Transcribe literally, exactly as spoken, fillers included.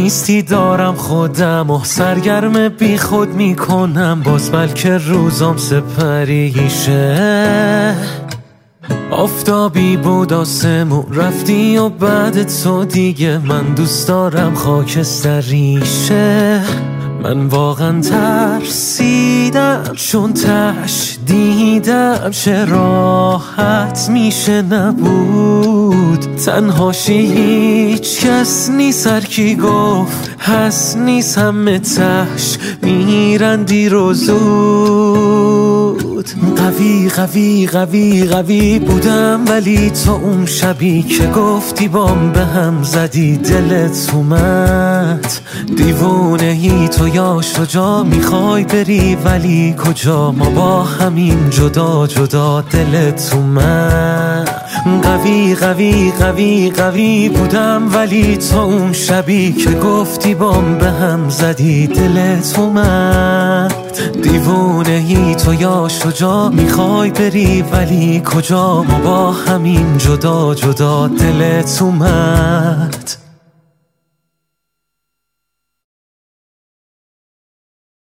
نیستی دارم خودم و سرگرم بی خود میکنم، باز بلکه روزام سپریشه. آفتابی بود آسمون رفتی و بعد تو دیگه من دوست دارم خاکستریشه. من واقعا ترسیدم چون تش دیدم چه راحت میشه نبود تنهاشی. هیچ کس نیست، هر کی گفت هست نیست، همه تش میرن دیر و زود. قوی قوی قوی قوی بودم ولی تو اون شبی که گفتی بام به هم زدی دلت اومد. دیوونهی تو یا شجاع میخوای بری ولی کجا، ما با همین جدا جدا دلت اومد. قوی قوی قوی قوی بودم ولی تو اون شبی که گفتی بام به هم زدی دلت اومد. دیوونهی تو یا شجاع میخوای بری ولی کجا، ما با همین جدا جدا دلت اومد.